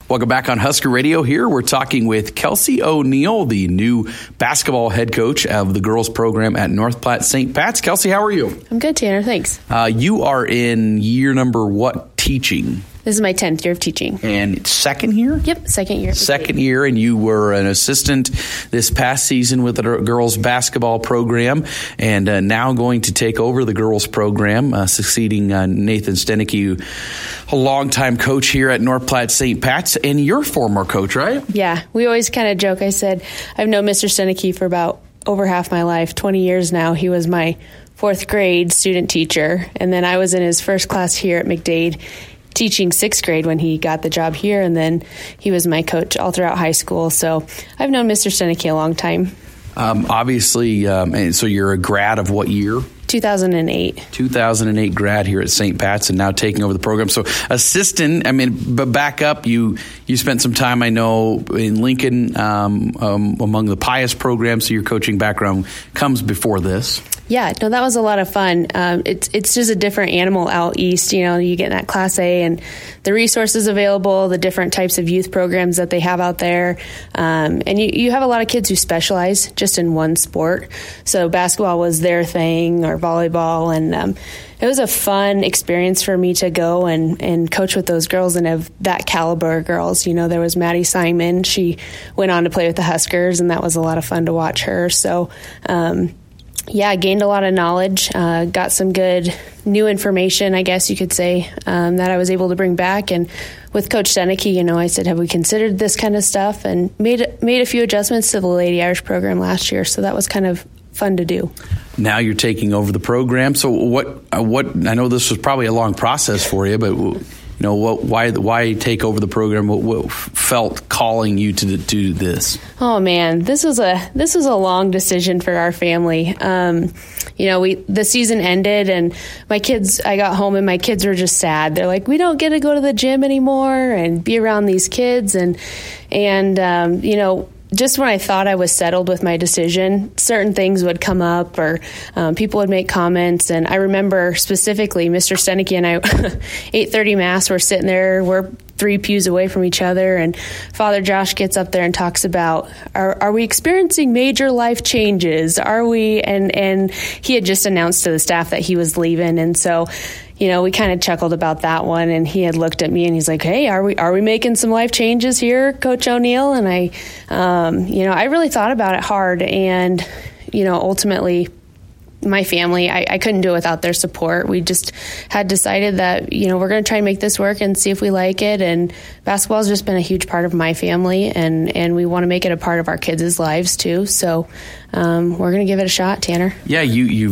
Welcome back on Husker Radio here. We're talking with Kelsey O'Neill, the new basketball head coach of the girls program at North Platte St. Pat's. Kelsey, how are you? I'm good, Tanner. Thanks. You are in year number what teaching? This is my 10th year of teaching. And second year? Yep, second year. Second year, and you were an assistant this past season with the girls basketball program, and now going to take over the girls program, succeeding Nathan Stenicky, a longtime coach here at North Platte St. Pat's, and your former coach, right? Yeah, we always kind of joke. I said, I've known Mr. Stenicky for about over half my life, 20 years now. He was my fourth grade student teacher, and then I was in his first class here at McDade, teaching sixth grade when he got the job here, and then he was my coach all throughout high school. So I've known Mr. Stenicky a long time. Obviously, and so you're a grad of what year? 2008. 2008 grad here at St. Pat's, and now taking over the program. So assistant, but back up, you spent some time, I know, in Lincoln among the Pius programs, so your coaching background comes before this. Yeah, no, that was a lot of fun. It's just a different animal out east. You know, you get in that Class A and the resources available, the different types of youth programs that they have out there. And you have a lot of kids who specialize just in one sport. So basketball was their thing, or volleyball. And it was a fun experience for me to go and coach with those girls and have that caliber of girls. You know, there was Maddie Simon. She went on to play with the Huskers, and that was a lot of fun to watch her. So, I gained a lot of knowledge, got some good new information, I guess you could say, that I was able to bring back. And with Coach Stenicky, you know, I said, have we considered this kind of stuff? And made a few adjustments to the Lady Irish program last year. So that was kind of fun to do. Now you're taking over the program. So what I know this was probably a long process for you, but you know, why take over the program? What felt calling you to do this? Oh man, this was a long decision for our family. You know, the season ended, and I got home, and my kids were just sad. They're like, we don't get to go to the gym anymore and be around these kids, and you know, just when I thought I was settled with my decision, certain things would come up, or people would make comments. And I remember specifically Mr. Stenicky and I, 8:30 Mass, we're sitting there, we're 3 pews away from each other, and Father Josh gets up there and talks about, are we experiencing major life changes? Are we? And he had just announced to the staff that he was leaving. And so, you know, we kind of chuckled about that one, and he had looked at me and he's like, hey, are we making some life changes here, Coach O'Neill? And I, you know, I really thought about it hard, and, you know, ultimately my family, I couldn't do it without their support. We just had decided that, you know, we're going to try and make this work and see if we like it. And basketball has just been a huge part of my family, and we want to make it a part of our kids' lives too. So we're going to give it a shot, Tanner. Yeah,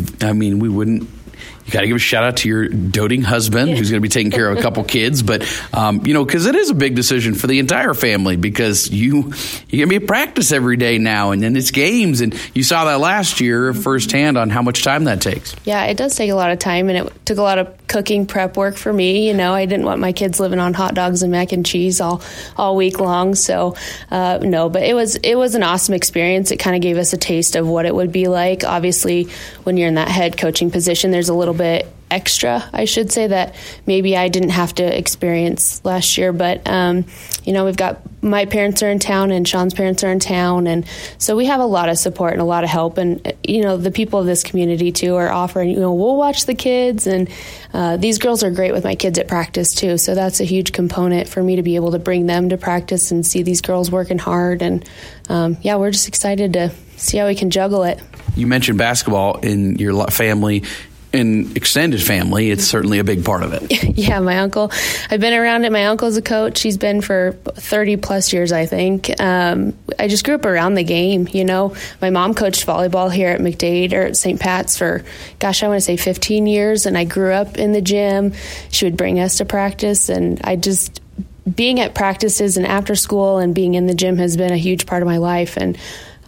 we wouldn't. You got to give a shout out to your doting husband, who's going to be taking care of a couple kids. But, you know, because it is a big decision for the entire family, because you're going to be at practice every day now, and then it's games. And you saw that last year firsthand on how much time that takes. Yeah, it does take a lot of time, and it took a lot of cooking prep work for me. You know, I didn't want my kids living on hot dogs and mac and cheese all week long. So, no, but it was an awesome experience. It kind of gave us a taste of what it would be like. Obviously, when you're in that head coaching position, there's a little bit extra, I should say, that maybe I didn't have to experience last year. But, you know, we've got my parents are in town, and Sean's parents are in town. And so we have a lot of support and a lot of help. And, you know, the people of this community, too, are offering, you know, we'll watch the kids. And these girls are great with my kids at practice, too. So that's a huge component for me to be able to bring them to practice and see these girls working hard. And, we're just excited to see how we can juggle it. You mentioned basketball in your family. In extended family, it's certainly a big part of it. Yeah, my uncle. I've been around it. My uncle's a coach. He's been for 30 plus years, I think. I just grew up around the game, you know. My mom coached volleyball here at McDade, or at St. Pat's, for, I want to say 15 years, and I grew up in the gym. She would bring us to practice, and being at practices and after school and being in the gym has been a huge part of my life, and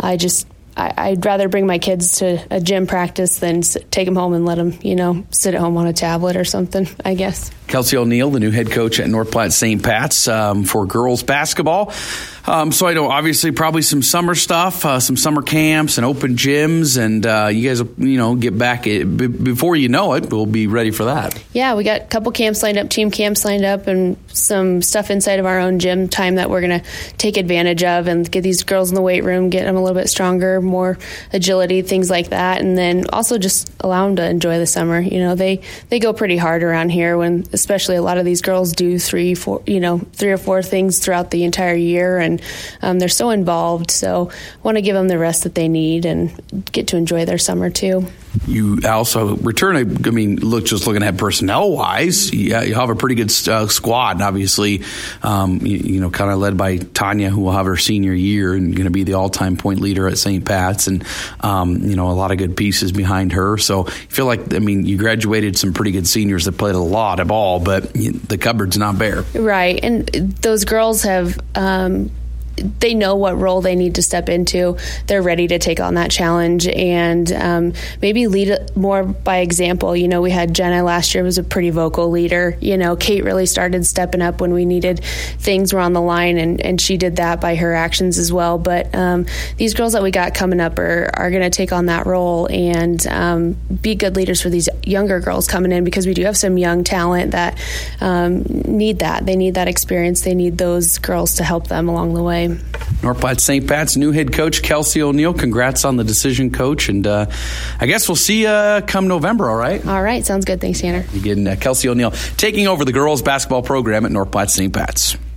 I'd rather bring my kids to a gym practice than take them home and let them, you know, sit at home on a tablet or something, I guess. Kelsey O'Neill, the new head coach at North Platte St. Pat's for girls basketball. So I know obviously probably some summer stuff, some summer camps and open gyms, and you guys will, get back before you know it. We'll be ready for that. Yeah, we got a couple camps lined up, team camps lined up, and some stuff inside of our own gym time that we're going to take advantage of and get these girls in the weight room, get them a little bit stronger, more agility, things like that, and then also just allow them to enjoy the summer. They go pretty hard around here, when especially a lot of these girls do 3 or 4 things throughout the entire year, and they're so involved. So I want to give them the rest that they need and get to enjoy their summer too. You also return, looking at personnel-wise, you have a pretty good squad, and obviously, kind of led by Tanya, who will have her senior year and going to be the all-time point leader at St. Pat's, and, a lot of good pieces behind her. So I feel like, you graduated some pretty good seniors that played a lot of ball, but the cupboard's not bare. Right, and those girls have... they know what role they need to step into. They're ready to take on that challenge and maybe lead more by example. We had Jenna last year, was a pretty vocal leader. Kate really started stepping up when we needed things were on the line, and she did that by her actions as well. But these girls that we got coming up are going to take on that role and be good leaders for these younger girls coming in, because we do have some young talent that need that. They need that experience. They need those girls to help them along the way. North Platte St. Pat's new head coach, Kelsey O'Neill. Congrats on the decision, Coach. And I guess we'll see you come November, all right? All right. Sounds good. Thanks, Tanner. Again, Kelsey O'Neill taking over the girls basketball program at North Platte St. Pat's.